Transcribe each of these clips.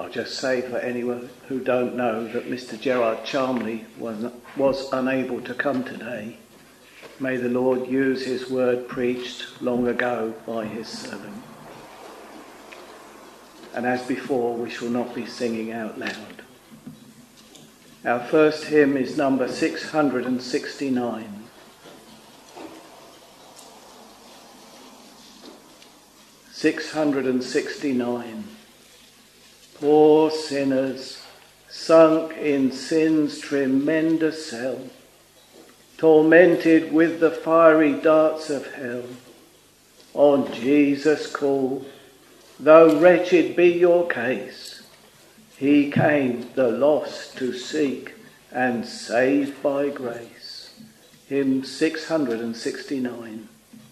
I'll just say for anyone who don't know that Mr. Gerard Charmley was unable to come today. May the Lord use his word preached long ago by his servant. And as before, we shall not be singing out loud. Our first hymn is number 669. Poor sinners, sunk in sin's tremendous cell, tormented with the fiery darts of hell, on Jesus call, though wretched be your case. He came the lost to seek and save by grace. Hymn 669.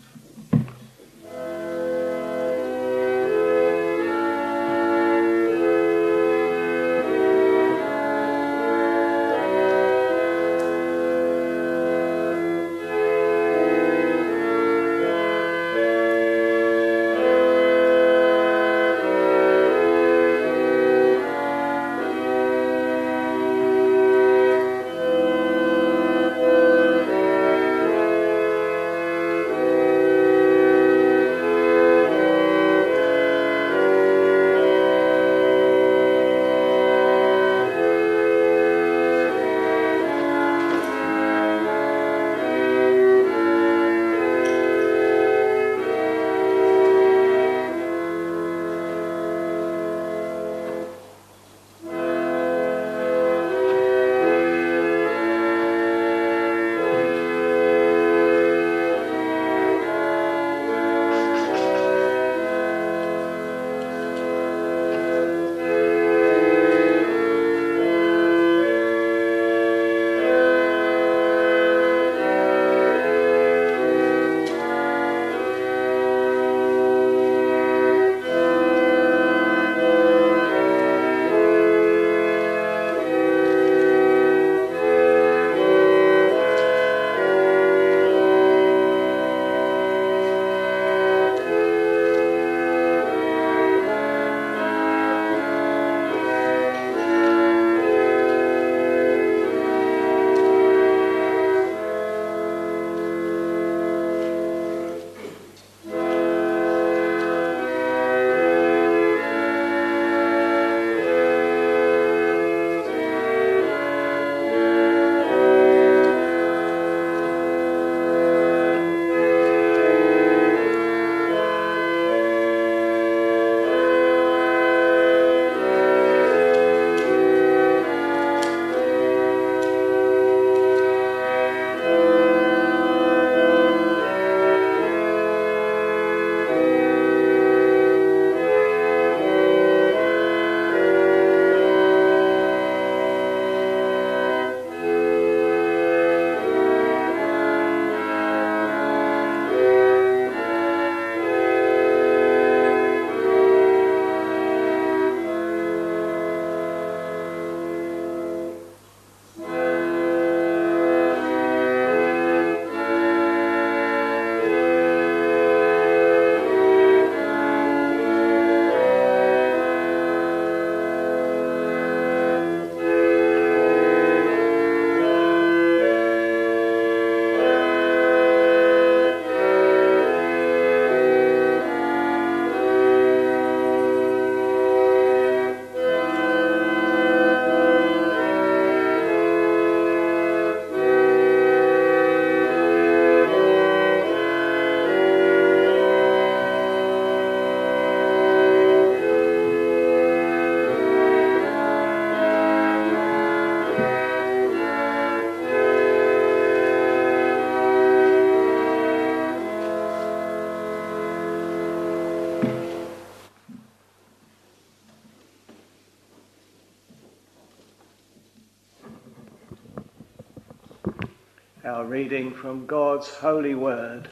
Our reading from God's holy word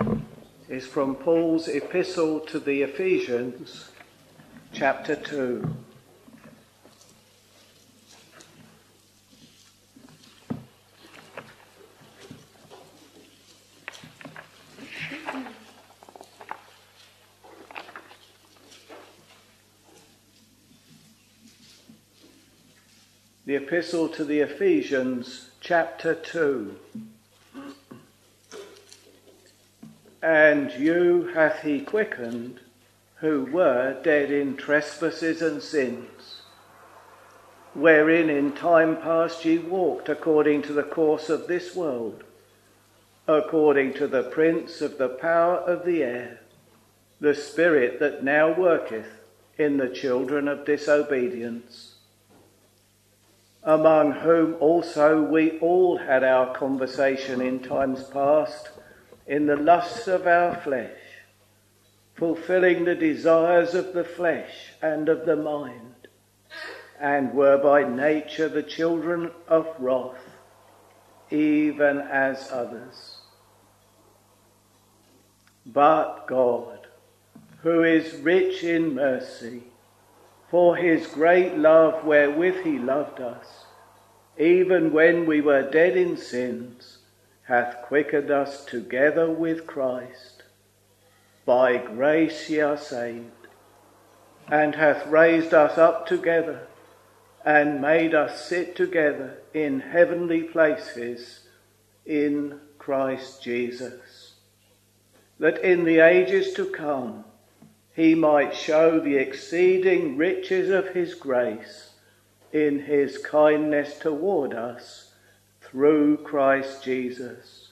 is from Paul's epistle to the Ephesians, chapter 2. The Epistle to the Ephesians, chapter 2. And you hath he quickened, who were dead in trespasses and sins, wherein in time past ye walked according to the course of this world, according to the prince of the power of the air, the spirit that now worketh in the children of disobedience, among whom also we all had our conversation in times past, in the lusts of our flesh, fulfilling the desires of the flesh and of the mind, and were by nature the children of wrath, even as others. But God, who is rich in mercy, for his great love wherewith he loved us, even when we were dead in sins, hath quickened us together with Christ. By grace ye are saved, and hath raised us up together, and made us sit together in heavenly places in Christ Jesus, that in the ages to come he might show the exceeding riches of his grace in his kindness toward us through Christ Jesus.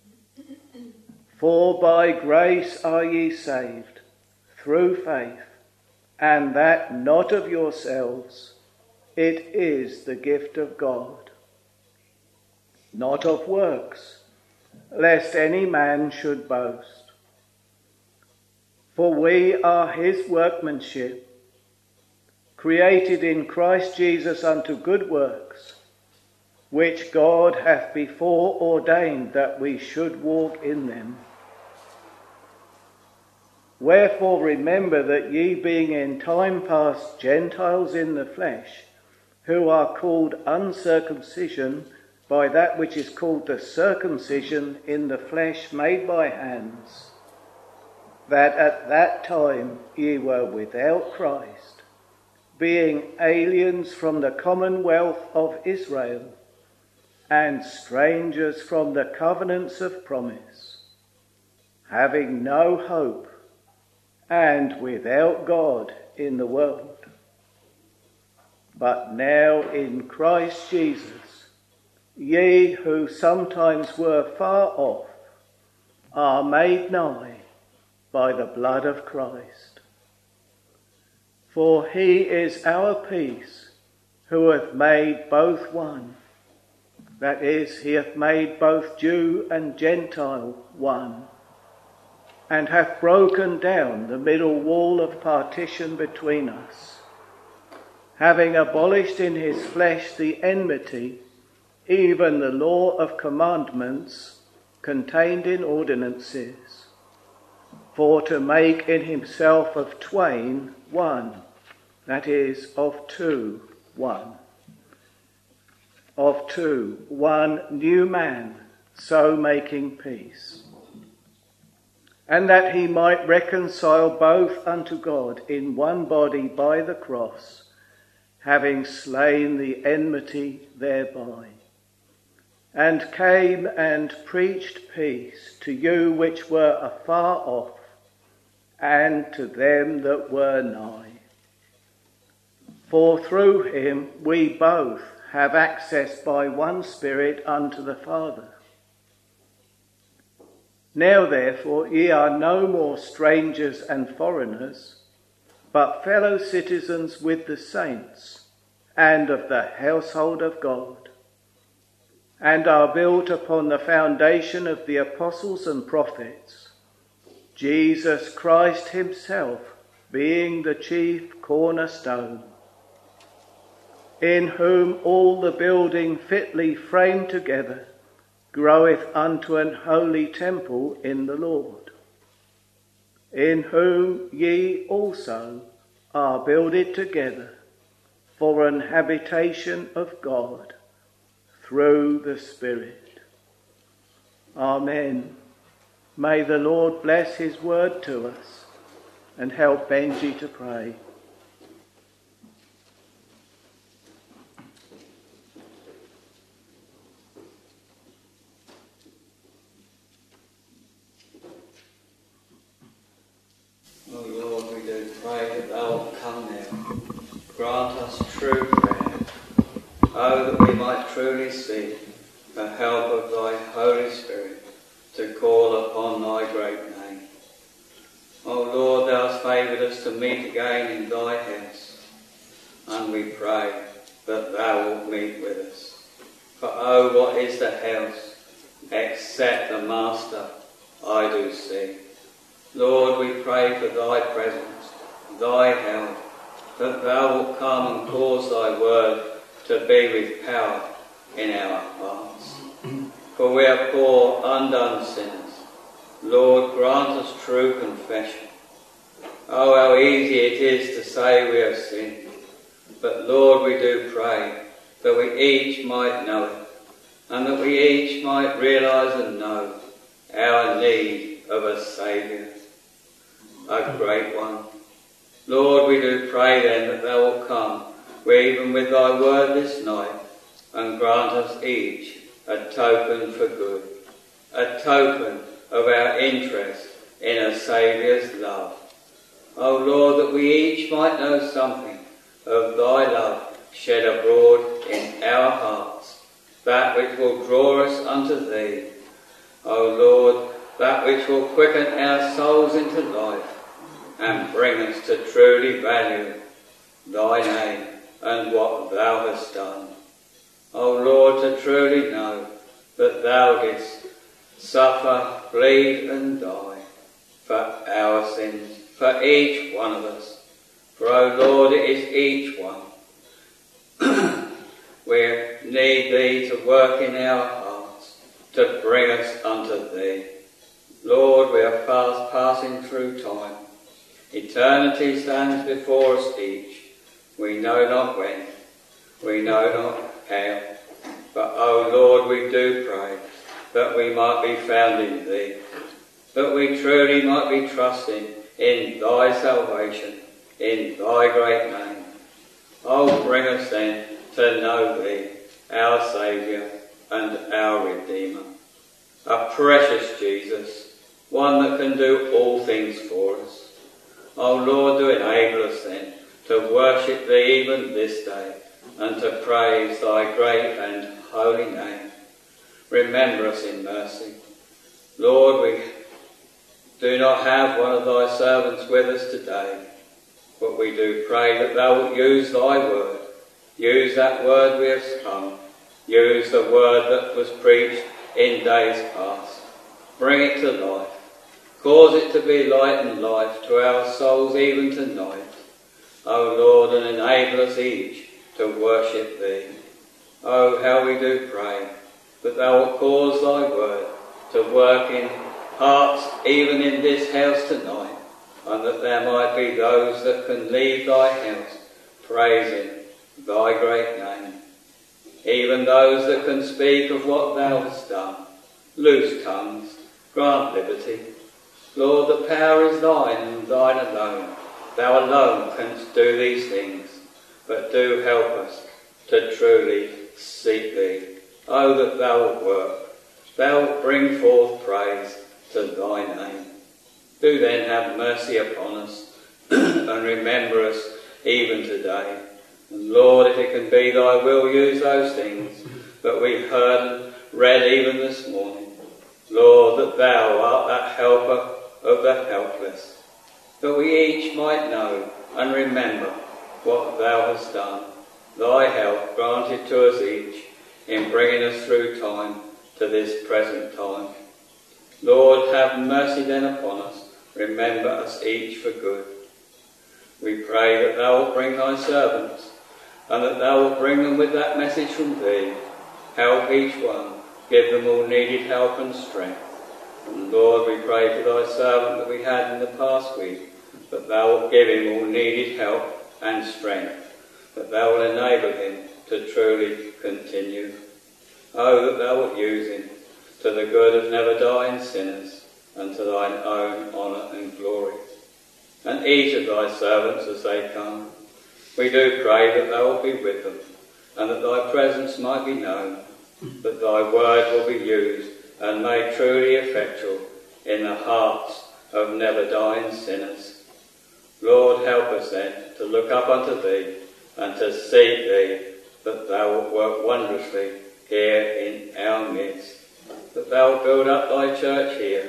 For by grace are ye saved, through faith, and that not of yourselves, it is the gift of God, not of works, lest any man should boast. For we are his workmanship, created in Christ Jesus unto good works, which God hath before ordained that we should walk in them. Wherefore remember that ye, being in time past Gentiles in the flesh, who are called uncircumcision by that which is called the circumcision in the flesh made by hands, that at that time ye were without Christ, being aliens from the commonwealth of Israel, and strangers from the covenants of promise, having no hope, and without God in the world. But now in Christ Jesus, ye who sometimes were far off, are made nigh by the blood of Christ. For he is our peace, who hath made both one, that is, he hath made both Jew and Gentile one, and hath broken down the middle wall of partition between us, having abolished in his flesh the enmity, even the law of commandments contained in ordinances, for to make in himself of twain one, that is, of two one. Of two, one new man, so making peace, and that he might reconcile both unto God in one body by the cross, having slain the enmity thereby, and came and preached peace to you which were afar off, and to them that were nigh. For through him we both have access by one Spirit unto the Father. Now therefore ye are no more strangers and foreigners, but fellow citizens with the saints, and of the household of God, and are built upon the foundation of the apostles and prophets, Jesus Christ himself being the chief cornerstone, in whom all the building fitly framed together groweth unto an holy temple in the Lord, in whom ye also are builded together for an habitation of God through the Spirit. Amen. May the Lord bless his word to us and help Benji to pray. we do pray that thou wilt come now. Grant us true prayer. Oh, that we might truly seek the help of thy Holy Spirit to call upon thy great name. O Lord, thou hast favoured us to meet again in thy house, and we pray that thou wilt meet with us. For oh, what is the house except the Master I do see? Lord, we pray for thy presence, thy help, that thou wilt come and cause thy word to be with power in our hearts. For we are poor, undone sinners. Lord, grant us true confession. Oh, how easy it is to say we have sinned. But Lord, we do pray that we each might know it, and that we each might realise and know our need of a Saviour, a great one. Lord, we do pray then that thou wilt come, even with thy word this night, and grant us each a token for good, a token of our interest in a Saviour's love. O Lord, that we each might know something of thy love shed abroad in our hearts, that which will draw us unto thee. O Lord, that which will quicken our souls into life and bring us to truly value thy name and what thou hast done. O Lord, to truly know that thou didst suffer, bleed and die for our sins, for each one of us. For, O Lord, it is each one. We need thee to work in our hearts, to bring us unto thee. Lord, we are fast passing through time. Eternity stands before us each. We know not when, we know not how. But, O Lord, we do pray that we might be found in thee, that we truly might be trusting in thy salvation, in thy great name. Oh, bring us then to know thee, our Saviour and our Redeemer. A precious Jesus, one that can do all things for us. Oh Lord, do enable us then to worship thee even this day and to praise thy great and holy name. Remember us in mercy. Lord, we do not have one of thy servants with us today, but we do pray that thou wilt use thy word. Use that word we have sung. Use the word that was preached in days past. Bring it to life. Cause it to be light and life to our souls even tonight. O Lord, and enable us each to worship thee. Oh, how we do pray that thou wilt cause thy word to work in hearts even in this house tonight, and that there might be those that can leave thy house praising thy great name. Even those that can speak of what thou hast done. Loose tongues, grant liberty. Lord, the power is thine and thine alone. Thou alone canst do these things, but do help us to truly seek thee. Oh, that thou wilt work, thou wilt bring forth praise to thy name. Do then have mercy upon us and remember us even today. And Lord, if it can be thy will, use those things that we heard and read even this morning. Lord, that thou art that helper of the helpless, that we each might know and remember what thou hast done. Thy help granted to us each in bringing us through time to this present time. Lord, have mercy then upon us. Remember us each for good. We pray that thou wilt bring thy servants, and that thou wilt bring them with that message from thee. Help each one. Give them all needed help and strength. And Lord, we pray for thy servant that we had in the past week, that thou wilt give him all needed help and strength, that thou wilt enable him to truly continue. Oh, that thou wilt use him to the good of never dying sinners, and to thine own honour and glory. And each of thy servants as they come, we do pray that thou wilt be with them, and that thy presence might be known, that thy word will be used and made truly effectual in the hearts of never dying sinners. Lord, us then to look up unto thee and to seek thee, that thou wilt work wondrously here in our midst, that thou wilt build up thy church here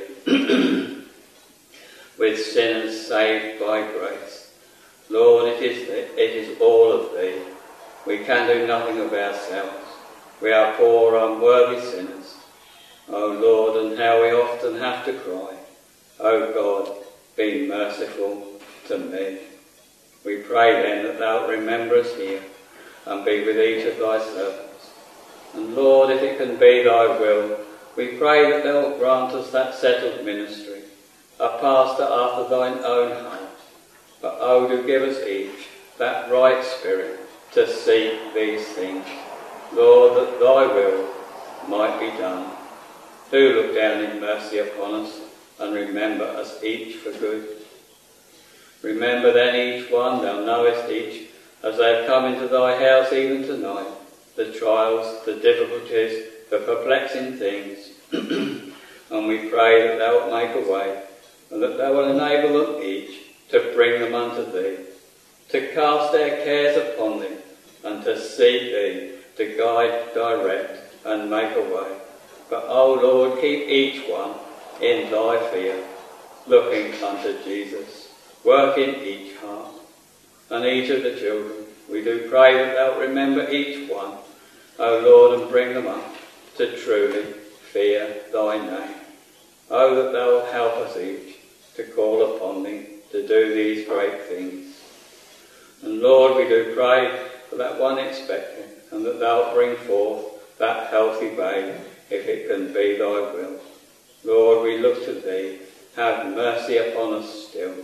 with sinners saved by grace. Lord, it is all of thee. We can do nothing of ourselves. We are poor, unworthy sinners. O Lord, and how we often have to cry, O God, be merciful to me. We pray then that thou wilt remember us here and be with each of thy servants. And Lord, if it can be thy will, we pray that thou wilt grant us that settled ministry, a pastor after thine own heart. But oh, do give us each that right spirit to seek these things. Lord, that thy will might be done. Do look down in mercy upon us and remember us each for good. Remember then each one, thou knowest each, as they have come into thy house even tonight, the trials, the difficulties, the perplexing things. And we pray that thou wilt make a way, and that thou wilt enable them each to bring them unto thee, to cast their cares upon thee, and to seek thee, to guide, direct, and make a way. But, O Lord, keep each one in thy fear, looking unto Jesus. Work in each heart, and each of the children. We do pray that thou wilt remember each one, O Lord, and bring them up to truly fear thy name. Oh, that thou wilt help us each to call upon thee to do these great things. And Lord, we do pray for that one expecting, and that thou wilt bring forth that healthy babe, if it can be thy will. Lord, we look to thee. Have mercy upon us still.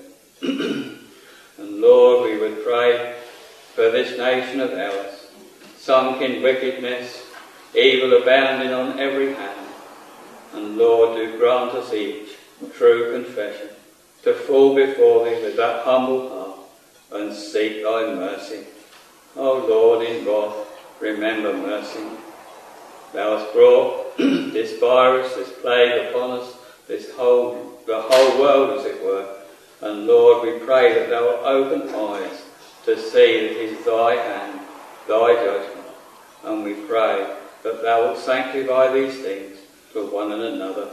And Lord, we would pray for this nation of ours, sunk in wickedness, evil abounding on every hand. And Lord, do grant us each true confession, to fall before thee with that humble heart and seek thy mercy. O Lord, in wrath, remember mercy. Thou hast brought this virus, this plague upon us, the whole world as it were. And Lord, we pray that thou wilt open eyes to see that it is thy hand, thy judgment. And we pray that thou wilt sanctify these things for one and another.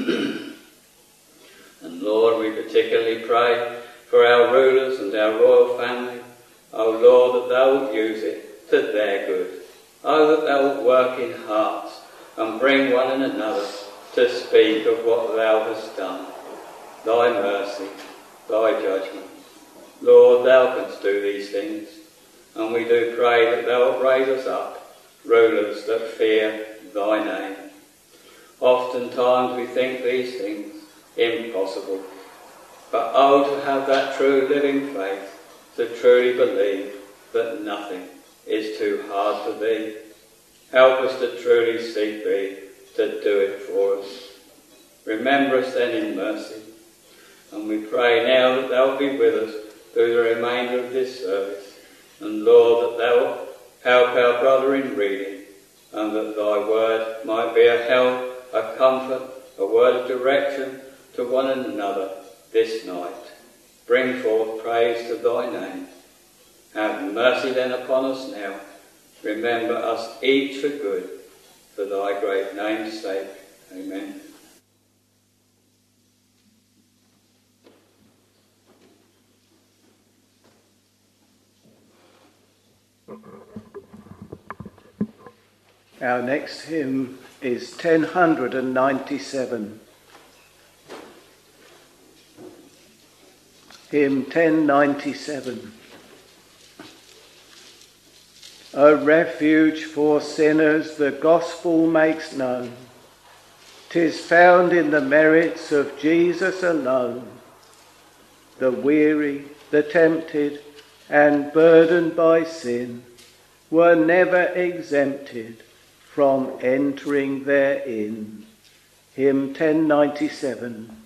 And Lord, we particularly pray for our rulers and our royal family. O Lord, that thou wilt use it to their good. O that thou wilt work in hearts and bring one and another to speak of what thou hast done, thy mercy, thy judgment. Lord, thou canst do these things, and we do pray that thou wilt raise us up, rulers that fear thy name. Oftentimes we think these things impossible, but oh, to have that true living faith, to truly believe that nothing is too hard for thee. Help us to truly seek thee, to do it for us. Remember us then in mercy, and we pray now that thou wilt be with us through the remainder of this service. And Lord, that thou wilt help our brother in reading, and that thy word might be a help, a comfort, a word of direction to one and another this night. Bring forth praise to thy name. Have mercy then upon us now. Remember us each for good, for thy great name's sake. Amen. Our next hymn is 1097. Hymn 1097. A refuge for sinners the gospel makes known. 'Tis found in the merits of Jesus alone. The weary, the tempted, and burdened by sin were never exempted from entering therein. Hymn 1097.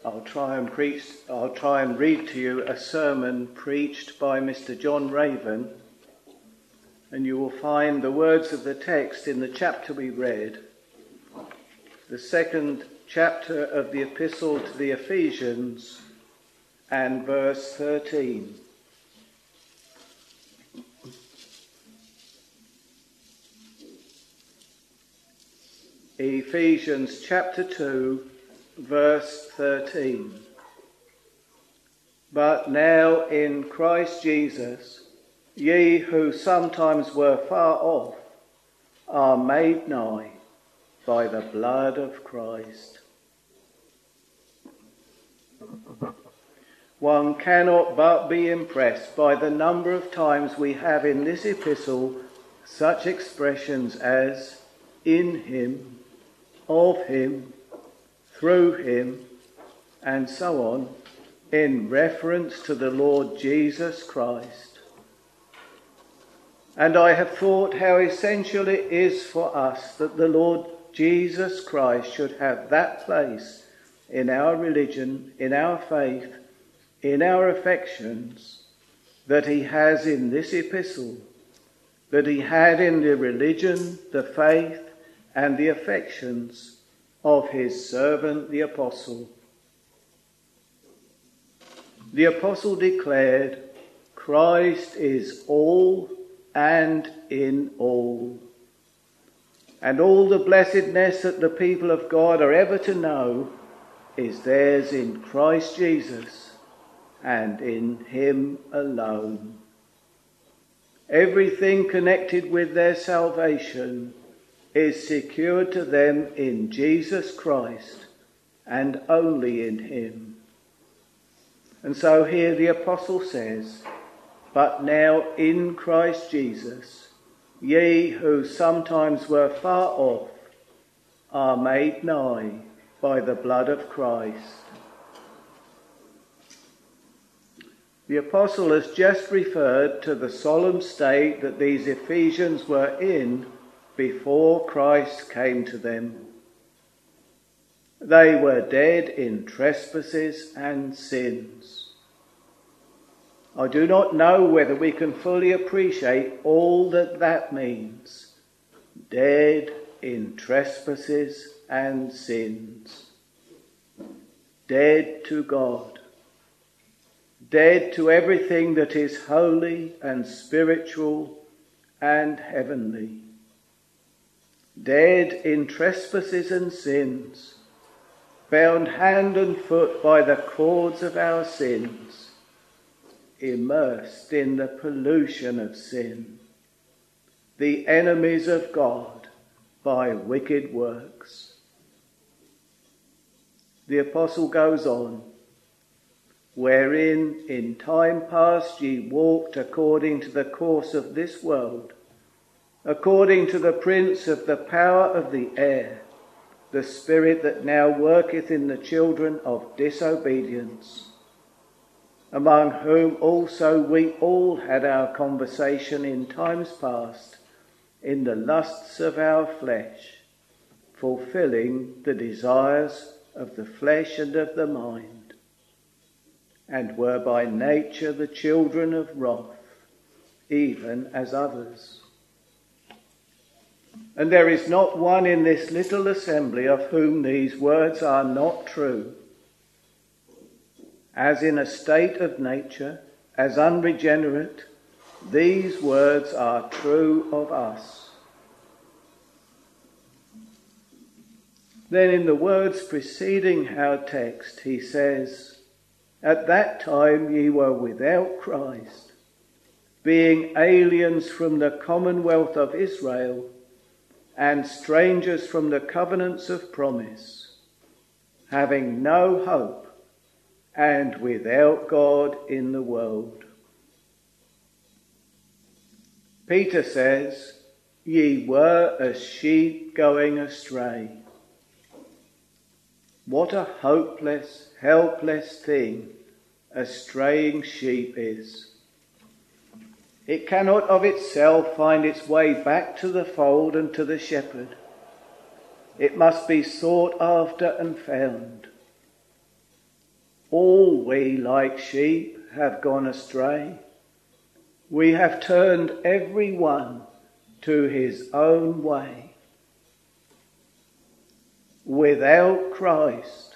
I'll try and read to you a sermon preached by Mr. John Raven, and you will find the words of the text in the chapter we read, the second chapter of the epistle to the Ephesians, and verse 13. Ephesians chapter 2, verse 13. But now in Christ Jesus, ye who sometimes were far off are made nigh by the blood of Christ. One cannot but be impressed by the number of times we have in this epistle such expressions as in him, of him, through him, and so on, in reference to the Lord Jesus Christ. And I have thought how essential it is for us that the Lord Jesus Christ should have that place in our religion, in our faith, in our affections, that he has in this epistle, that he had in the religion, the faith, and the affections of his servant the apostle. The apostle declared, Christ is all and in all. And all the blessedness that the people of God are ever to know is theirs in Christ Jesus and in him alone. Everything connected with their salvation is secured to them in Jesus Christ and only in him. And so here the apostle says, but now in Christ Jesus, ye who sometimes were far off are made nigh by the blood of Christ. The apostle has just referred to the solemn state that these Ephesians were in before Christ came to them. They were dead in trespasses and sins. I do not know whether we can fully appreciate all that means. Dead in trespasses and sins. Dead to God. Dead to everything that is holy and spiritual and heavenly. Dead in trespasses and sins, bound hand and foot by the cords of our sins, immersed in the pollution of sin, the enemies of God by wicked works. The apostle goes on, wherein in time past ye walked according to the course of this world, according to the prince of the power of the air, the spirit that now worketh in the children of disobedience, among whom also we all had our conversation in times past, in the lusts of our flesh, fulfilling the desires of the flesh and of the mind, and were by nature the children of wrath, even as others. And there is not one in this little assembly of whom these words are not true. As in a state of nature, as unregenerate, these words are true of us. Then in the words preceding our text, he says, at that time ye were without Christ, being aliens from the commonwealth of Israel, and strangers from the covenants of promise, having no hope, and without God in the world. Peter says, ye were as sheep going astray. What a hopeless, helpless thing a straying sheep is. It cannot of itself find its way back to the fold and to the shepherd. It must be sought after and found. All we like sheep have gone astray. We have turned every one to his own way. Without Christ,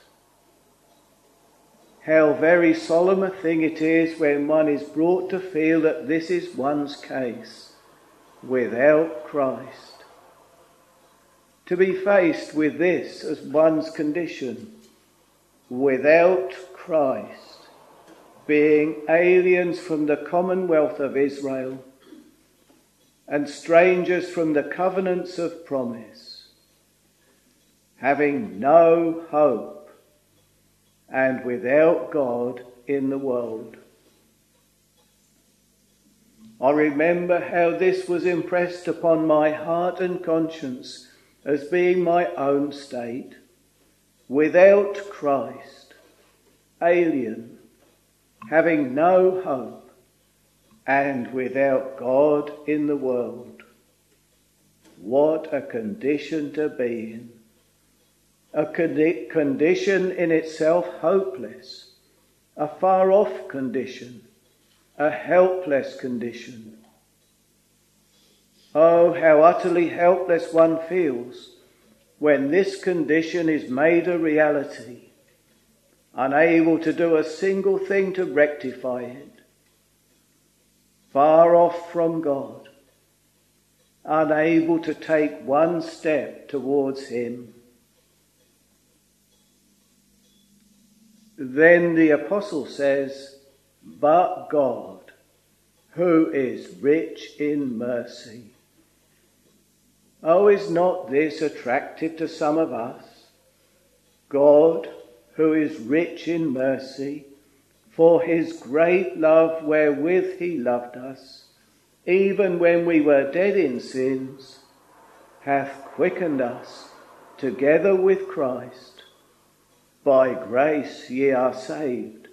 how very solemn a thing it is when one is brought to feel that this is one's case. Without Christ. To be faced with this as one's condition. Without Christ, being aliens from the commonwealth of Israel and strangers from the covenants of promise, having no hope and without God in the world. I remember how this was impressed upon my heart and conscience as being my own state. Without Christ, alien, having no hope, and without God in the world. What a condition to be in. A condition in itself hopeless, a far-off condition, a helpless condition. Oh, how utterly helpless one feels when this condition is made a reality, unable to do a single thing to rectify it, far off from God, unable to take one step towards him. Then the apostle says, but God, who is rich in mercy. Oh, is not this attractive to some of us? God, who is rich in mercy, for his great love wherewith he loved us, even when we were dead in sins, hath quickened us together with Christ. By grace ye are saved.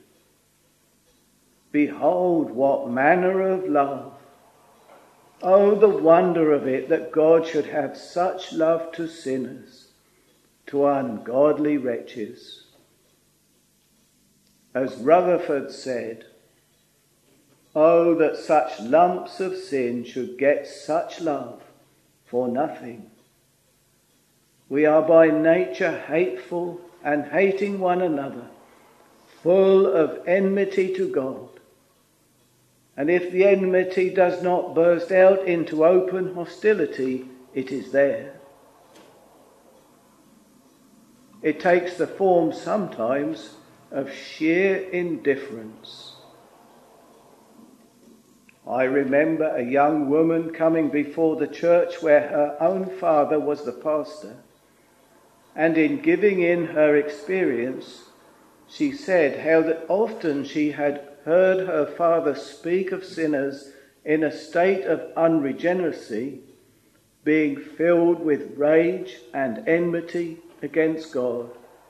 Behold what manner of love. Oh, the wonder of it, that God should have such love to sinners, to ungodly wretches. As Rutherford said, oh, that such lumps of sin should get such love for nothing. We are by nature hateful and hating one another, full of enmity to God. And if the enmity does not burst out into open hostility, it is there. It takes the form sometimes of sheer indifference. I remember a young woman coming before the church where her own father was the pastor, and in giving in her experience, she said how that often she had heard her father speak of sinners in a state of unregeneracy, being filled with rage and enmity against God.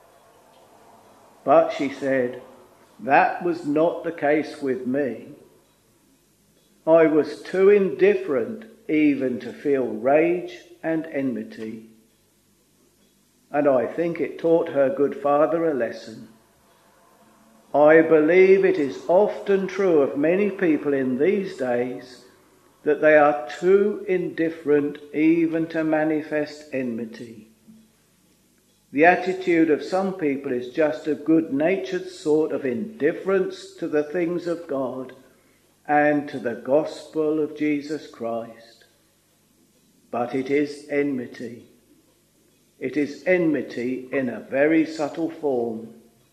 But, she said, that was not the case with me. I was too indifferent even to feel rage and enmity. And I think it taught her good father a lesson. I believe it is often true of many people in these days that they are too indifferent even to manifest enmity. The attitude of some people is just a good-natured sort of indifference to the things of God and to the gospel of Jesus Christ. But it is enmity. It is enmity in a very subtle form.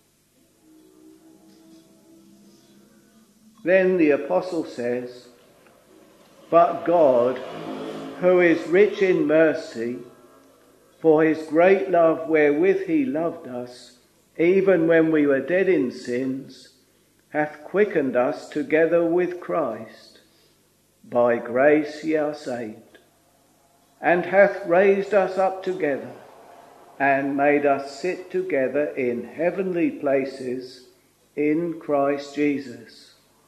Then the apostle says, but God, who is rich in mercy, for his great love wherewith he loved us, even when we were dead in sins, hath quickened us together with Christ. By grace ye are saved, and hath raised us up together, and made us sit together in heavenly places in Christ Jesus.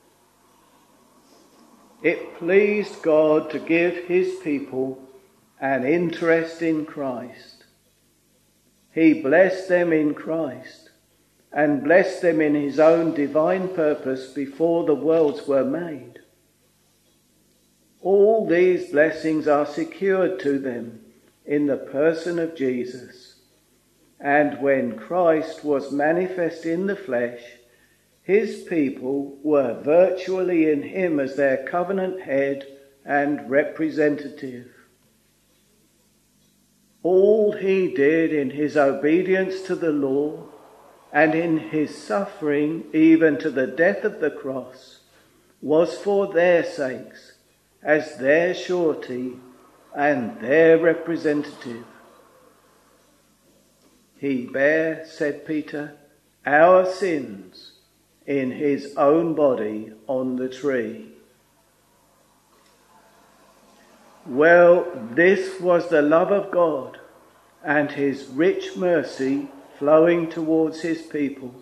It pleased God to give his people an interest in Christ. He blessed them in Christ, and blessed them in his own divine purpose before the worlds were made. All these blessings are secured to them in the person of Jesus. And when Christ was manifest in the flesh, his people were virtually in him as their covenant head and representative. All he did in his obedience to the law and in his suffering even to the death of the cross was for their sakes, as their surety and their representative. He bare, said Peter, our sins in his own body on the tree. Well, this was the love of God and his rich mercy flowing towards his people.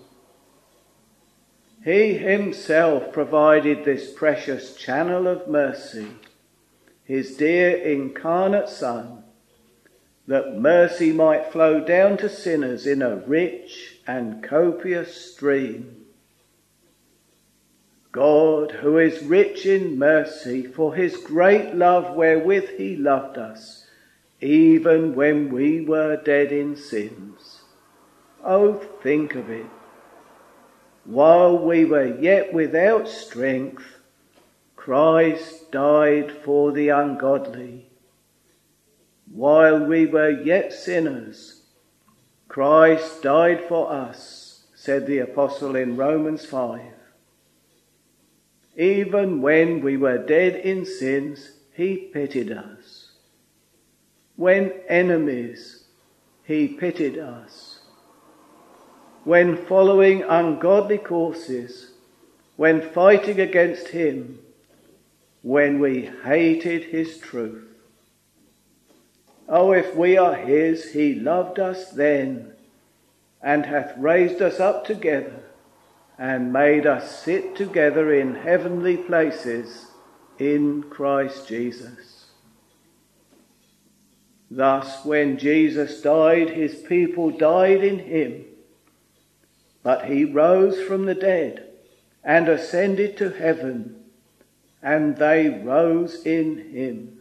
He himself provided this precious channel of mercy, his dear incarnate Son, that mercy might flow down to sinners in a rich and copious stream. God, who is rich in mercy, for his great love wherewith he loved us, even when we were dead in sins. Oh, think of it. While we were yet without strength, Christ died for the ungodly. While we were yet sinners, Christ died for us, said the apostle in Romans 5. Even when we were dead in sins, he pitied us. When enemies, he pitied us. When following ungodly courses, when fighting against him, when we hated his truth. Oh, if we are his, he loved us then, and hath raised us up together, and made us sit together in heavenly places in Christ Jesus. Thus, when Jesus died, his people died in him, but he rose from the dead and ascended to heaven, and they rose in him.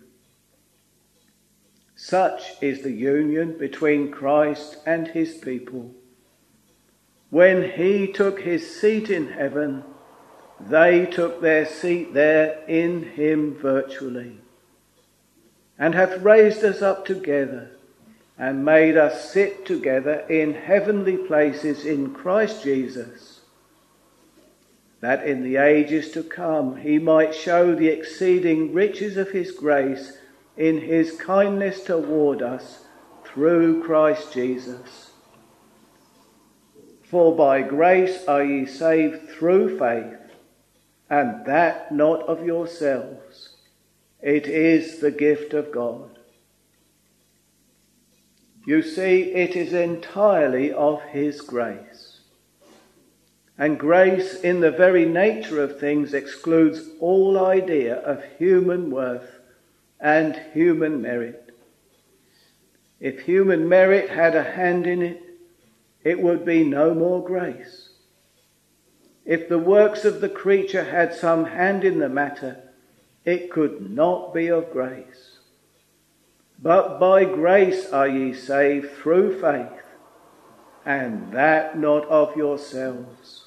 Such is the union between Christ and his people. When he took his seat in heaven, they took their seat there in him virtually, and hath raised us up together and made us sit together in heavenly places in Christ Jesus, that in the ages to come he might show the exceeding riches of his grace in his kindness toward us through Christ Jesus. For by grace are ye saved through faith, and that not of yourselves. It is the gift of God. You see, it is entirely of his grace. And grace in the very nature of things excludes all idea of human worth and human merit. If human merit had a hand in it, it would be no more grace. If the works of the creature had some hand in the matter, it could not be of grace. But by grace are ye saved through faith, and that not of yourselves.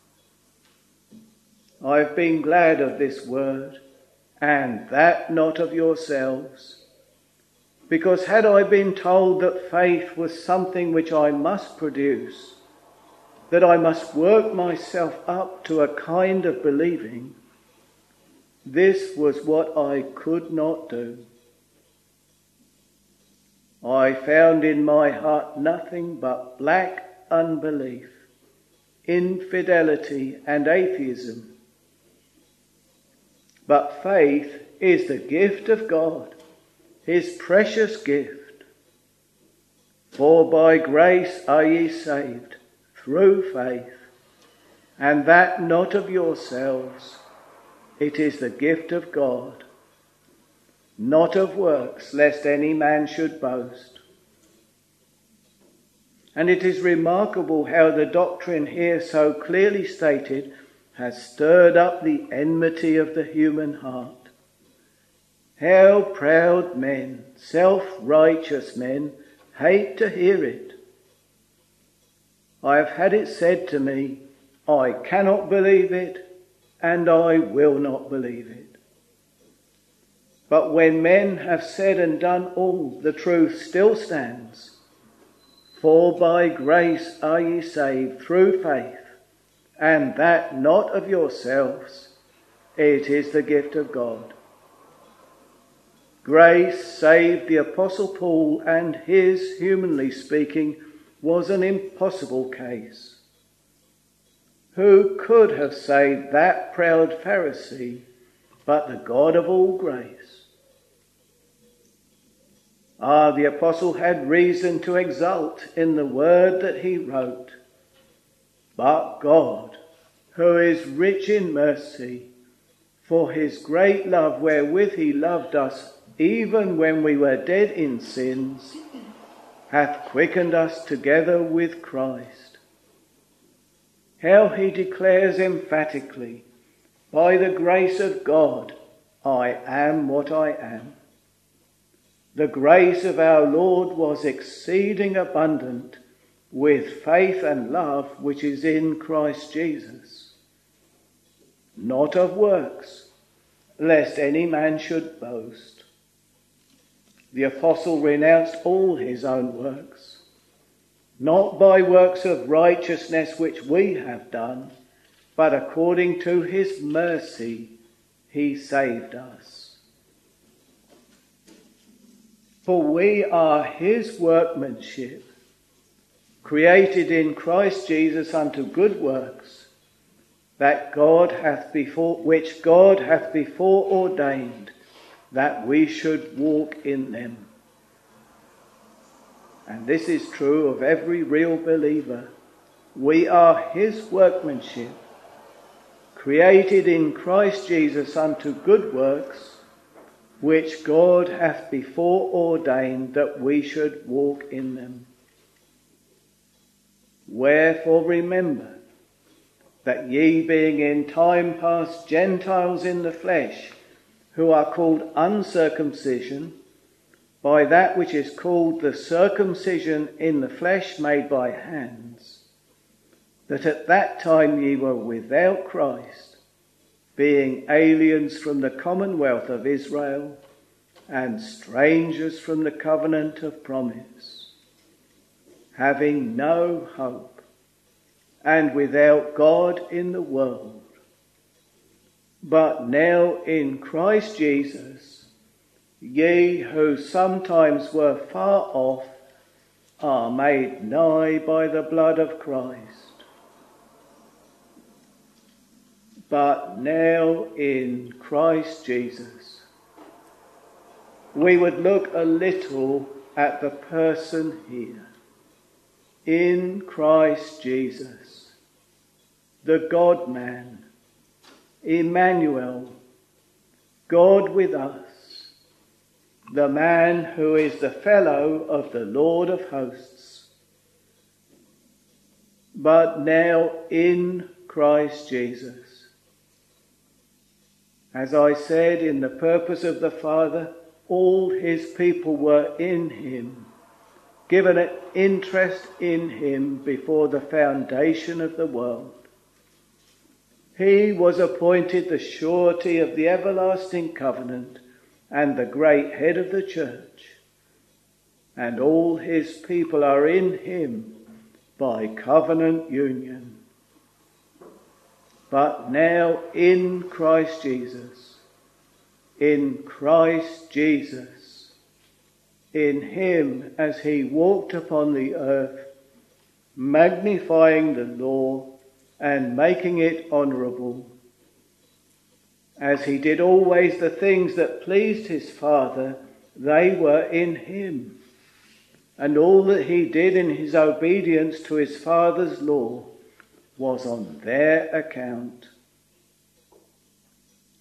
I've been glad of this word, and that not of yourselves, because had I been told that faith was something which I must produce, that I must work myself up to a kind of believing, this was what I could not do. I found in my heart nothing but black unbelief, infidelity and atheism. But faith is the gift of God, his precious gift. For by grace are ye saved, through faith, and that not of yourselves. It is the gift of God, not of works, lest any man should boast. And it is remarkable how the doctrine here so clearly stated has stirred up the enmity of the human heart. How proud men, self-righteous men, hate to hear it. I have had it said to me, I cannot believe it, and I will not believe it. But when men have said and done all, the truth still stands. For by grace are ye saved through faith, and that not of yourselves, it is the gift of God. Grace saved the Apostle Paul, and his, humanly speaking, was an impossible case. Who could have saved that proud Pharisee but the God of all grace? The apostle had reason to exult in the word that he wrote. But God, who is rich in mercy, for his great love wherewith he loved us, even when we were dead in sins, hath quickened us together with Christ. How he declares emphatically, by the grace of God, I am what I am. The grace of our Lord was exceeding abundant with faith and love which is in Christ Jesus. Not of works, lest any man should boast. The apostle renounced all his own works, not by works of righteousness which we have done, but according to his mercy he saved us. For we are his workmanship, created in Christ Jesus unto good works, which God hath before ordained that we should walk in them. And this is true of every real believer. We are his workmanship, created in Christ Jesus unto good works, which God hath before ordained that we should walk in them. Wherefore remember that ye, being in time past Gentiles in the flesh, who are called uncircumcision, by that which is called the circumcision in the flesh made by hands, that at that time ye were without Christ, being aliens from the commonwealth of Israel, and strangers from the covenant of promise, having no hope, and without God in the world. But now in Christ Jesus, ye who sometimes were far off are made nigh by the blood of Christ. But now in Christ Jesus, we would look a little at the person here. In Christ Jesus, the God-man, Emmanuel, God with us, the man who is the fellow of the Lord of hosts. But now in Christ Jesus, as I said, in the purpose of the Father, all his people were in him, given an interest in him before the foundation of the world. He was appointed the surety of the everlasting covenant and the great head of the church, and all his people are in him by covenant union. But now in Christ Jesus, in Christ Jesus, in him as he walked upon the earth, magnifying the law and making it honourable, as he did always the things that pleased his Father, they were in him. And all that he did in his obedience to his Father's law was on their account.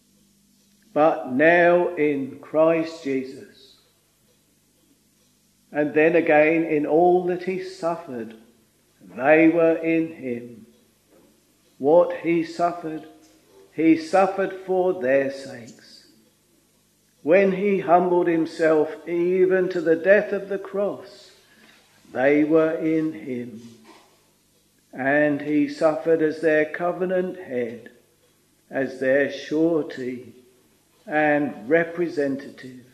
But now in Christ Jesus, and then again in all that he suffered, they were in him. What he suffered for their sakes. When he humbled himself even to the death of the cross, they were in him. And he suffered as their covenant head, as their surety and representative,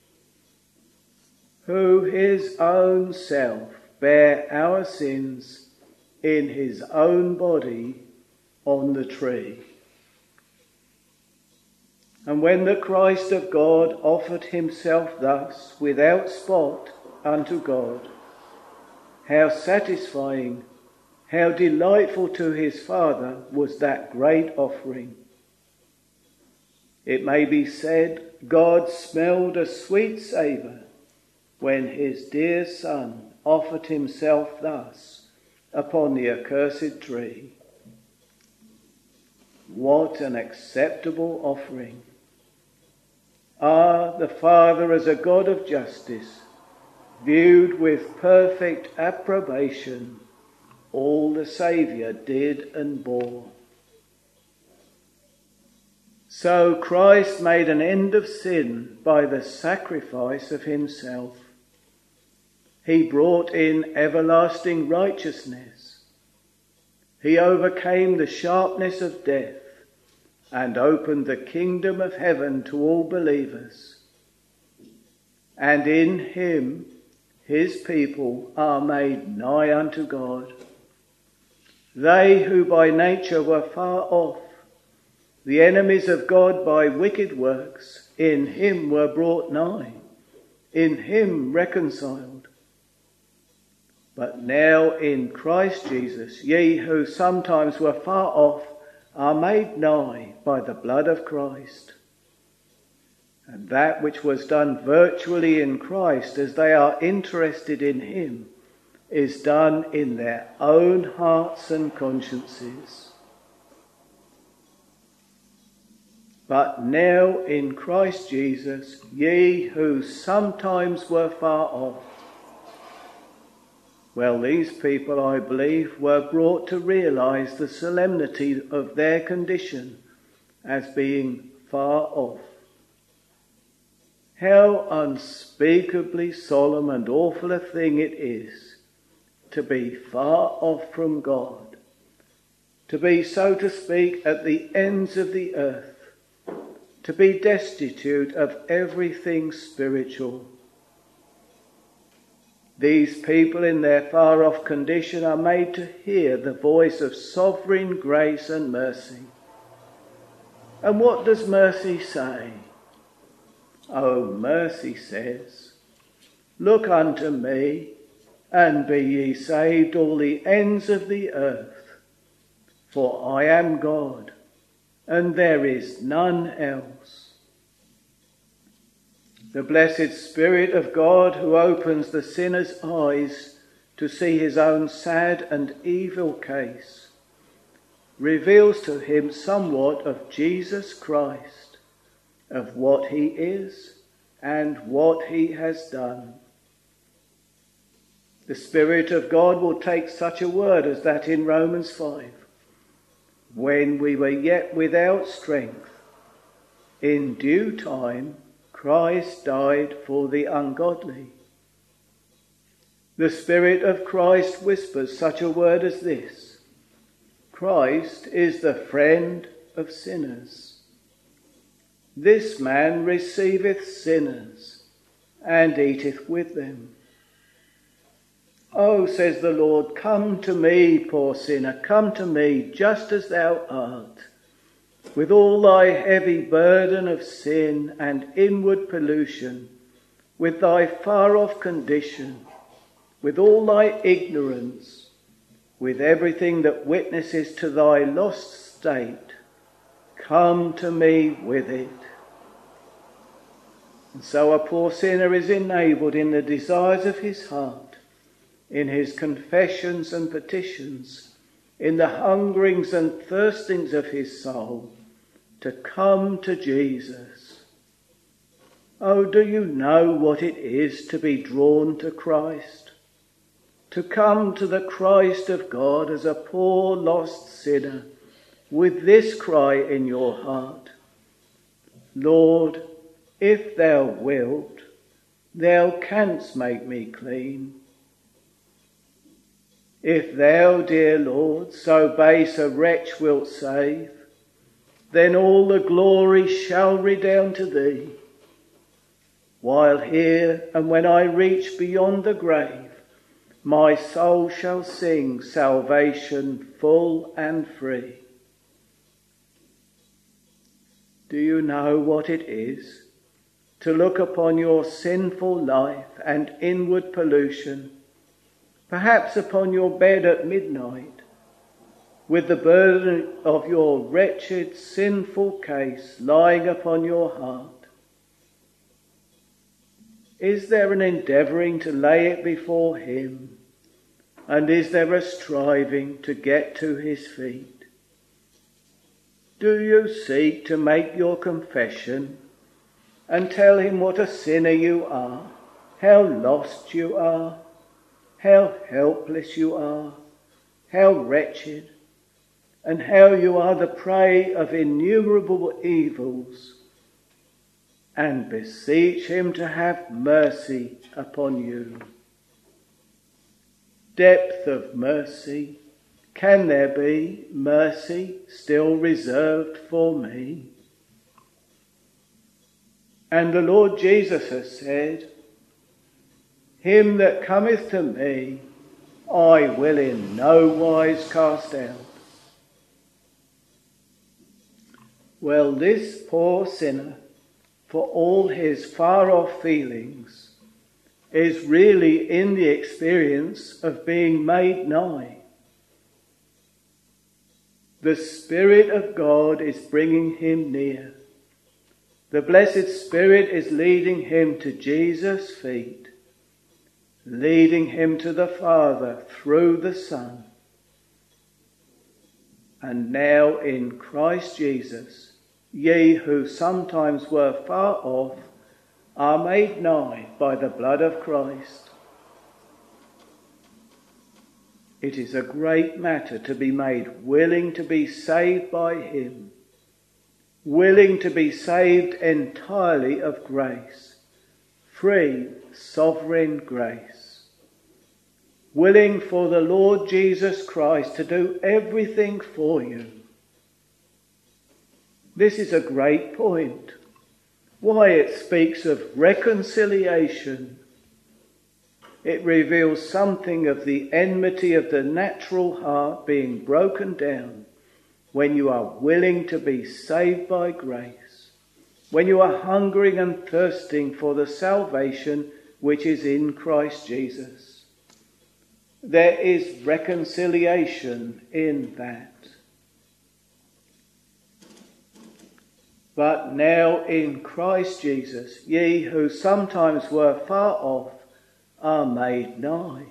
who his own self bare our sins in his own body on the tree. And when the Christ of God offered himself thus without spot unto God, how satisfying, how delightful to his Father was that great offering. It may be said God smelled a sweet savour when his dear Son offered himself thus upon the accursed tree. What an acceptable offering! Ah, the Father as a God of justice viewed with perfect approbation all the Saviour did and bore. So Christ made an end of sin by the sacrifice of himself. He brought in everlasting righteousness. He overcame the sharpness of death and opened the kingdom of heaven to all believers. And in him his people are made nigh unto God. They who by nature were far off, the enemies of God by wicked works, in him were brought nigh, in him reconciled. But now in Christ Jesus, ye who sometimes were far off are made nigh by the blood of Christ. And that which was done virtually in Christ, as they are interested in him, is done in their own hearts and consciences. But now in Christ Jesus, ye who sometimes were far off. Well, these people, I believe, were brought to realise the solemnity of their condition as being far off. How unspeakably solemn and awful a thing it is to be far off from God, to be, so to speak, at the ends of the earth, to be destitute of everything spiritual. These people in their far-off condition are made to hear the voice of sovereign grace and mercy. And what does mercy say? Oh, mercy says, look unto me, and be ye saved all the ends of the earth, for I am God, and there is none else. The blessed Spirit of God, who opens the sinner's eyes to see his own sad and evil case, reveals to him somewhat of Jesus Christ, of what he is and what he has done. The Spirit of God will take such a word as that in Romans 5. When we were yet without strength, in due time Christ died for the ungodly. The Spirit of Christ whispers such a word as this: Christ is the friend of sinners. This man receiveth sinners, and eateth with them. Oh, says the Lord, come to me, poor sinner, come to me, just as thou art, with all thy heavy burden of sin and inward pollution, with thy far-off condition, with all thy ignorance, with everything that witnesses to thy lost state. Come to me with it. And so a poor sinner is enabled in the desires of his heart, in his confessions and petitions, in the hungerings and thirstings of his soul, to come to Jesus. Oh, do you know what it is to be drawn to Christ? To come to the Christ of God as a poor lost sinner with this cry in your heart: Lord, if thou wilt, thou canst make me clean. If thou, dear Lord, so base a wretch wilt save, then all the glory shall redound to thee. While here, and when I reach beyond the grave, my soul shall sing salvation full and free. Do you know what it is to look upon your sinful life and inward pollution, perhaps upon your bed at midnight, with the burden of your wretched, sinful case lying upon your heart? Is there an endeavouring to lay it before him? And is there a striving to get to his feet? Do you seek to make your confession and tell him what a sinner you are, how lost you are, how helpless you are, how wretched, and how you are the prey of innumerable evils, and beseech him to have mercy upon you? Depth of mercy, can there be mercy still reserved for me? And the Lord Jesus has said, him that cometh to me, I will in no wise cast out. Well, this poor sinner, for all his far-off feelings, is really in the experience of being made nigh. The Spirit of God is bringing him near. The blessed Spirit is leading him to Jesus' feet, leading him to the Father through the Son. And now in Christ Jesus, ye who sometimes were far off are made nigh by the blood of Christ. It is a great matter to be made willing to be saved by him, willing to be saved entirely of grace, free, sovereign grace, willing for the Lord Jesus Christ to do everything for you. This is a great point. Why, it speaks of reconciliation. It reveals something of the enmity of the natural heart being broken down when you are willing to be saved by grace, when you are hungering and thirsting for the salvation which is in Christ Jesus. There is reconciliation in that. But now in Christ Jesus, ye who sometimes were far off are made nigh.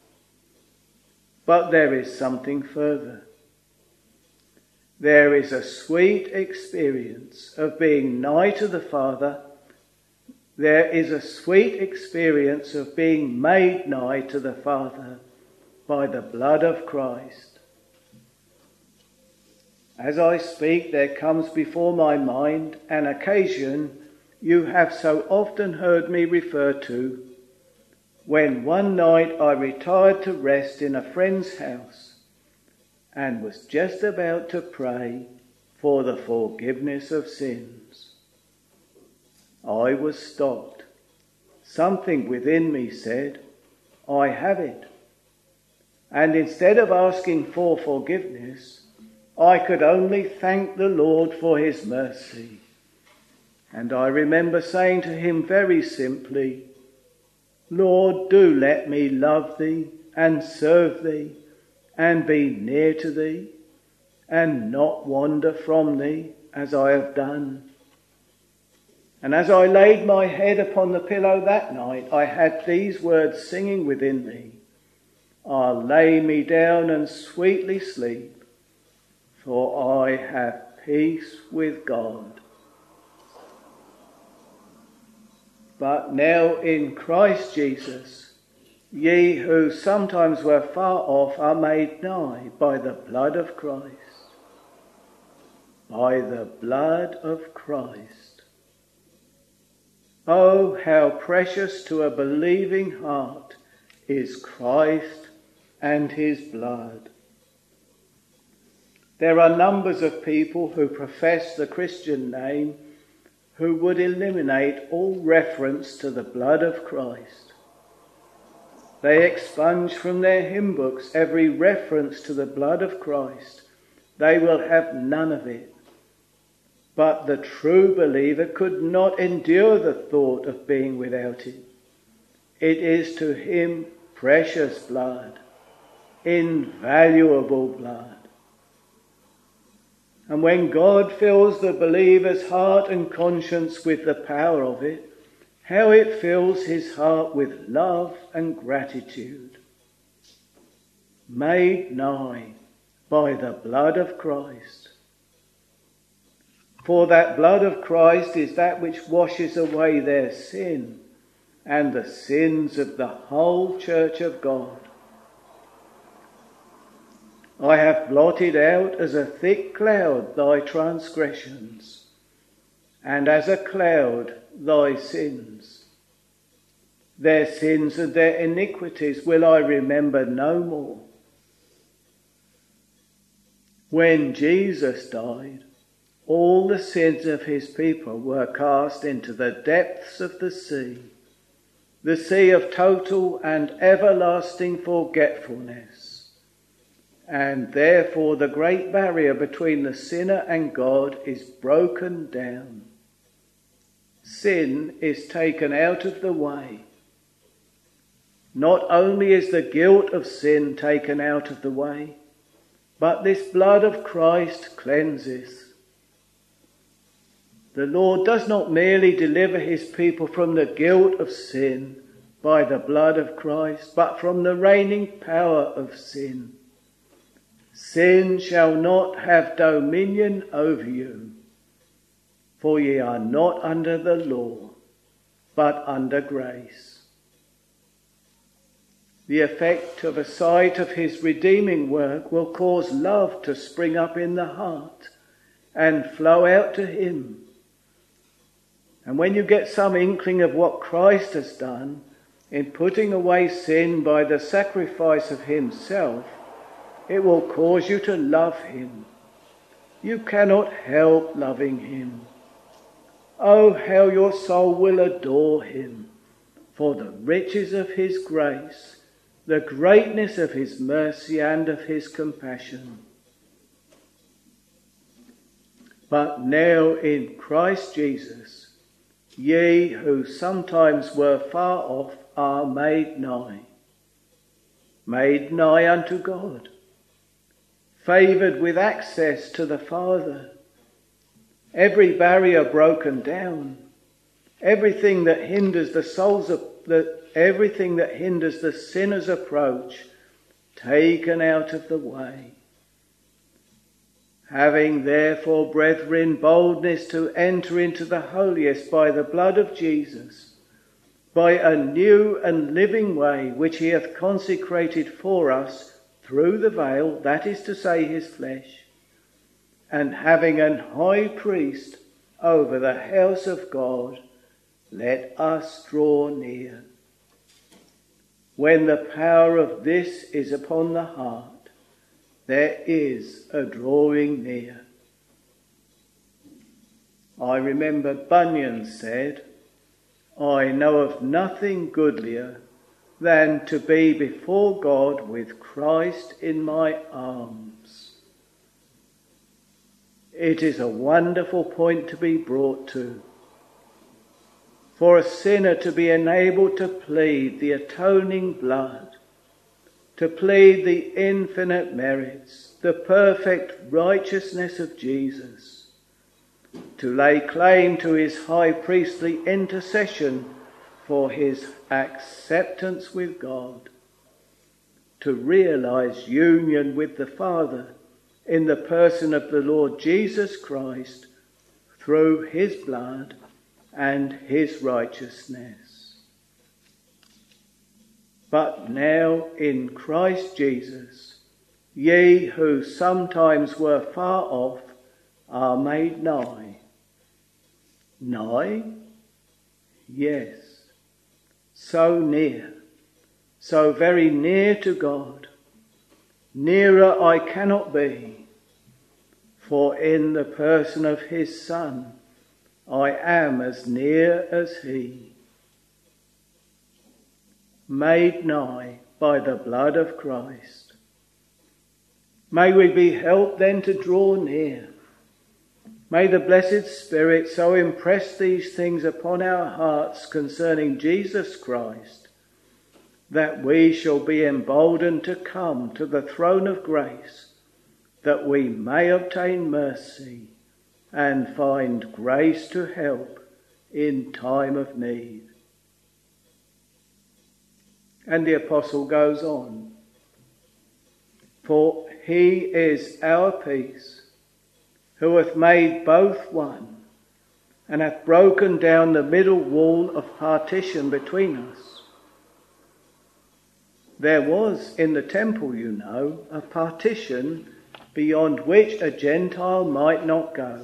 But there is something further. There is a sweet experience of being nigh to the Father. There is a sweet experience of being made nigh to the Father by the blood of Christ. As I speak, there comes before my mind an occasion you have so often heard me refer to, when one night I retired to rest in a friend's house and was just about to pray for the forgiveness of sins. I was stopped. Something within me said, I have it. And instead of asking for forgiveness, I could only thank the Lord for his mercy. And I remember saying to him very simply, Lord, do let me love thee and serve thee and be near to thee and not wander from thee as I have done. And as I laid my head upon the pillow that night, I had these words singing within me, I'll lay me down and sweetly sleep, for I have peace with God. But now in Christ Jesus, ye who sometimes were far off are made nigh by the blood of Christ. By the blood of Christ. Oh, how precious to a believing heart is Christ and his blood. There are numbers of people who profess the Christian name who would eliminate all reference to the blood of Christ. They expunge from their hymn books every reference to the blood of Christ. They will have none of it. But the true believer could not endure the thought of being without it. It is to him precious blood, invaluable blood. And when God fills the believer's heart and conscience with the power of it, how it fills his heart with love and gratitude. Made nigh by the blood of Christ. For that blood of Christ is that which washes away their sin and the sins of the whole church of God. I have blotted out as a thick cloud thy transgressions, and as a cloud thy sins. Their sins and their iniquities will I remember no more. When Jesus died, all the sins of his people were cast into the depths of the sea of total and everlasting forgetfulness. And therefore the great barrier between the sinner and God is broken down. Sin is taken out of the way. Not only is the guilt of sin taken out of the way, but this blood of Christ cleanses. The Lord does not merely deliver his people from the guilt of sin by the blood of Christ, but from the reigning power of sin. Sin shall not have dominion over you, for ye are not under the law, but under grace. The effect of a sight of his redeeming work will cause love to spring up in the heart and flow out to him. And when you get some inkling of what Christ has done in putting away sin by the sacrifice of himself, it will cause you to love him. You cannot help loving him. Oh, how your soul will adore him for the riches of his grace, the greatness of his mercy and of his compassion. But now in Christ Jesus, ye who sometimes were far off are made nigh unto God, favoured with access to the Father, every barrier broken down, everything that hinders the sinner's approach taken out of the way. Having therefore, brethren, boldness to enter into the holiest by the blood of Jesus, by a new and living way which he hath consecrated for us through the veil, that is to say, his flesh, and having an high priest over the house of God, let us draw near. When the power of this is upon the heart, there is a drawing near. I remember Bunyan said, I know of nothing goodlier than to be before God with Christ in my arms. It is a wonderful point to be brought to. For a sinner to be enabled to plead the atoning blood, to plead the infinite merits, the perfect righteousness of Jesus, to lay claim to his high priestly intercession for his acceptance with God, to realize union with the Father in the person of the Lord Jesus Christ through his blood and his righteousness. But now in Christ Jesus, ye who sometimes were far off are made nigh. Nigh? Yes, so near, so very near to God. Nearer I cannot be, for in the person of his Son I am as near as he. Made nigh by the blood of Christ. May we be helped then to draw near. May the blessed Spirit so impress these things upon our hearts concerning Jesus Christ, that we shall be emboldened to come to the throne of grace, that we may obtain mercy and find grace to help in time of need. And the apostle goes on, for he is our peace, who hath made both one, and hath broken down the middle wall of partition between us. There was in the temple, you know, a partition beyond which a Gentile might not go.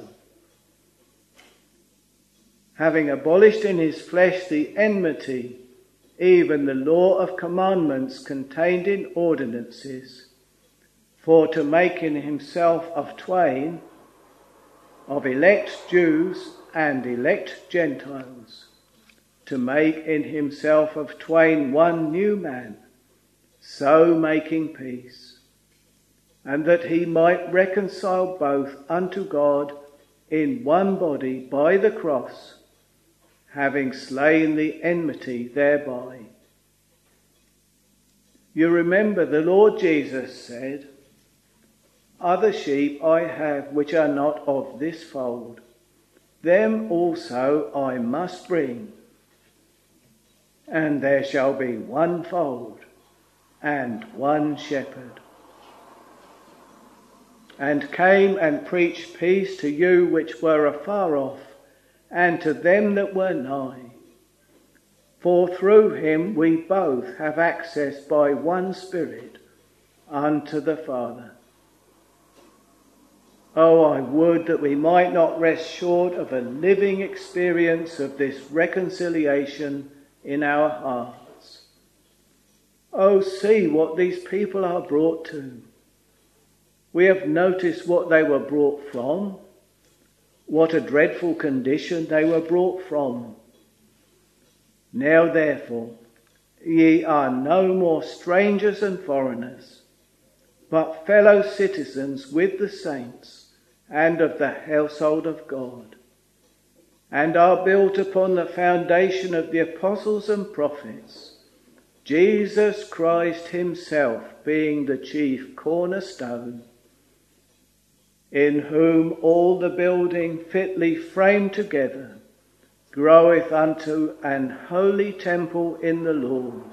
Having abolished in his flesh the enmity, even the law of commandments contained in ordinances, for to make in himself of twain, of elect Jews and elect Gentiles, to make in himself of twain one new man, so making peace, and that he might reconcile both unto God in one body by the cross, having slain the enmity thereby. You remember the Lord Jesus said, other sheep I have which are not of this fold, them also I must bring, and there shall be one fold and one shepherd. And came and preached peace to you which were afar off, and to them that were nigh. For through him we both have access by one Spirit unto the Father. Oh, I would that we might not rest short of a living experience of this reconciliation in our hearts. Oh, see what these people are brought to. We have noticed what they were brought from, what a dreadful condition they were brought from. Now therefore, ye are no more strangers and foreigners, but fellow citizens with the saints and of the household of God, and are built upon the foundation of the apostles and prophets, Jesus Christ himself being the chief cornerstone, in whom all the building fitly framed together groweth unto an holy temple in the Lord,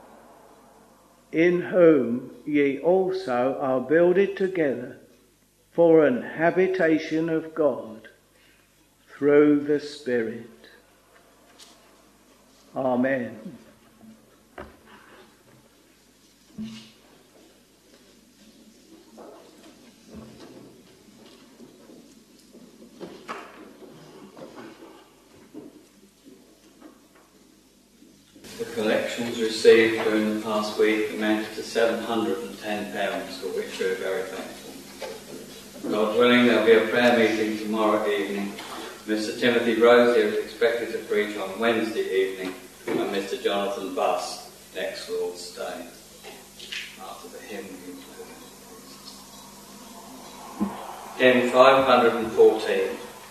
in whom ye also are builded together for an habitation of God through the Spirit. Amen. The collections received during the past week amounted to £710, for which we are very thankful. God willing, there will be a prayer meeting tomorrow evening. Mr. Timothy Rose is expected to preach on Wednesday evening, and Mr. Jonathan Buss next Lord's Day, after the hymn. Hymn 514.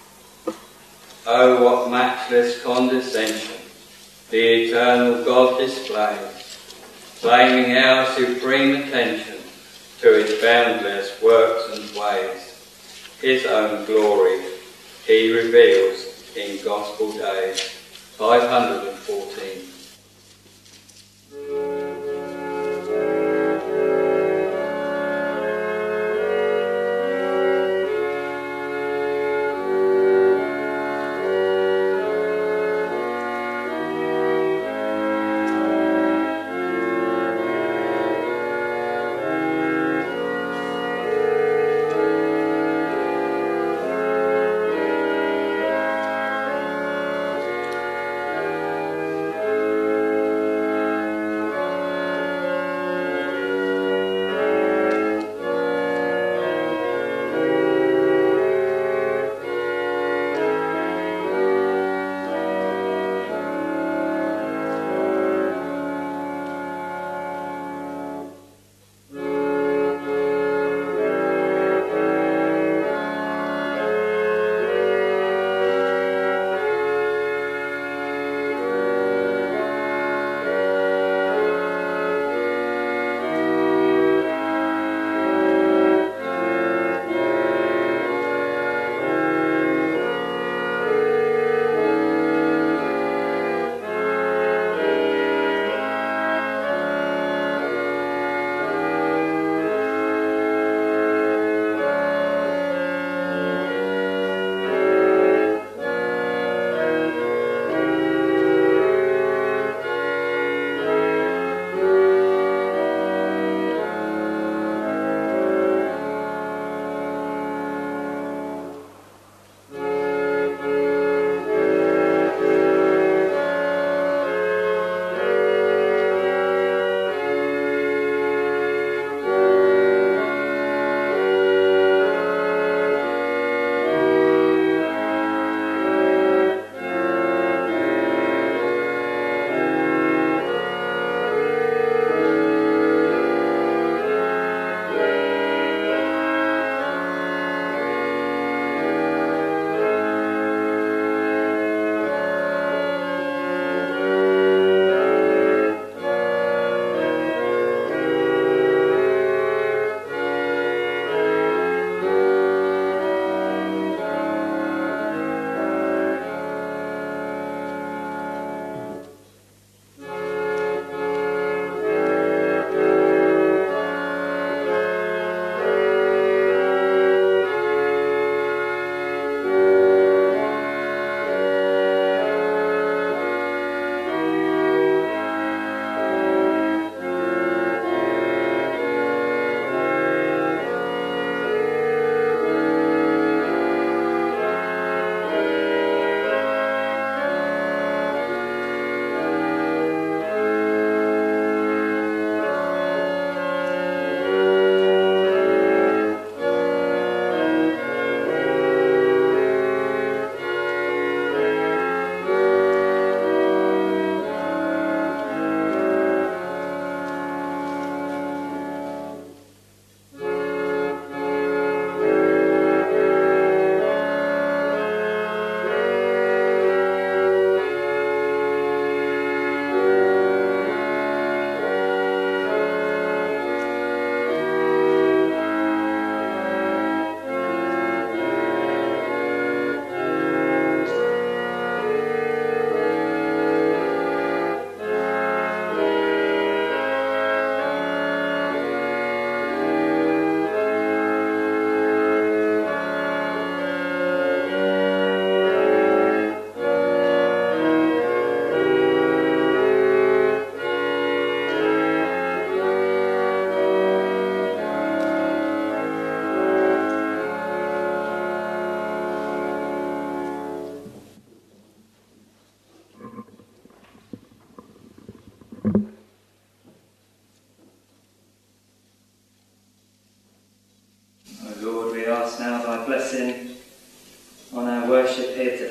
Oh, what matchless condescension the eternal God displays, claiming our supreme attention to his boundless works and ways. His own glory he reveals in gospel days. 514.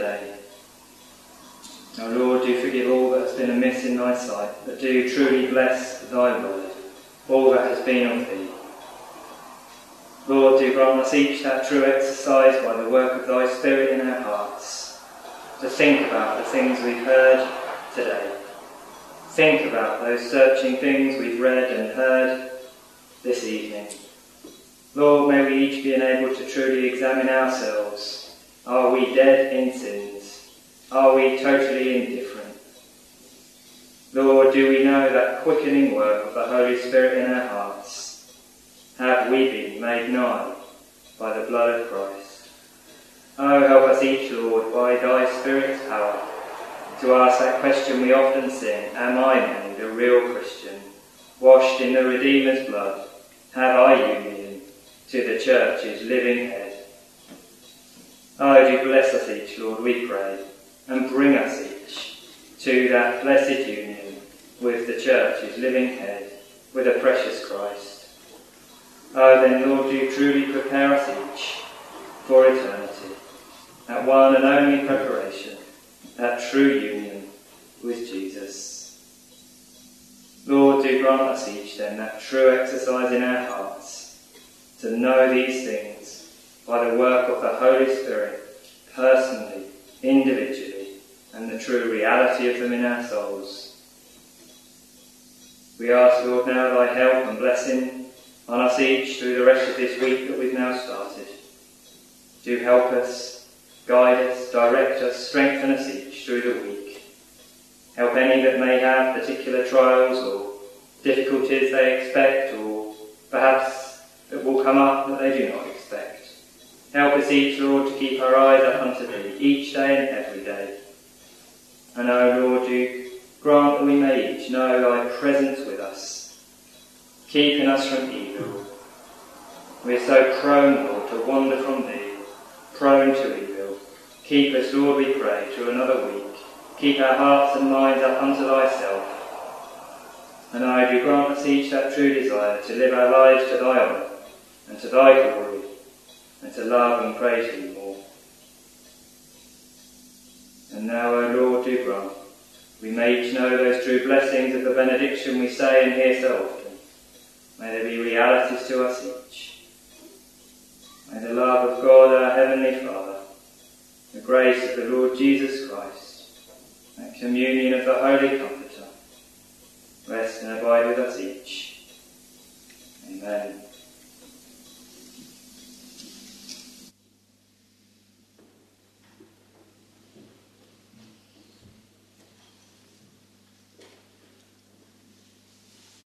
today. O Lord, do forgive all that has been amiss in thy sight, but do truly bless thy word, all that has been of thee. Lord, do grant us each that true exercise by the work of thy Spirit in our hearts, to think about the things we've heard today. Think about those searching things we've read and heard this evening. Lord, may we each be enabled to truly examine ourselves. Are we dead in sins? Are we totally indifferent? Lord, do we know that quickening work of the Holy Spirit in our hearts? Have we been made nigh by the blood of Christ? Oh, help us each, Lord, by thy Spirit's power, to ask that question we often sing, am I made a real Christian, washed in the Redeemer's blood? Have I union to the Church's living head? Oh, do bless us each, Lord, we pray, and bring us each to that blessed union with the Church's living head, with the precious Christ. Oh, then, Lord, do truly prepare us each for eternity, that one and only preparation, that true union with Jesus. Lord, do grant us each then that true exercise in our hearts, to know these things by the work of the Holy Spirit, personally, individually, and the true reality of them in our souls. We ask, Lord, now thy help and blessing on us each through the rest of this week that we've now started. Do help us, guide us, direct us, strengthen us each through the week. Help any that may have particular trials or difficulties they expect, or perhaps that will come up that they do not expect. Help us each, Lord, to keep our eyes up unto thee each day and every day. And, O Lord, do grant that we may each know thy presence with us, keeping us from evil. We are so prone, Lord, to wander from thee, prone to evil. Keep us, Lord, we pray, through another week. Keep our hearts and minds up unto thyself. And I do grant us each that true desire to live our lives to thy honour and to thy glory, and to love and praise thee more. And now, O Lord, do grant we may each know those true blessings of the benediction we say and hear so often. May they be realities to us each. May the love of God, our Heavenly Father, the grace of the Lord Jesus Christ, and communion of the Holy Comforter, rest and abide with us each. Amen.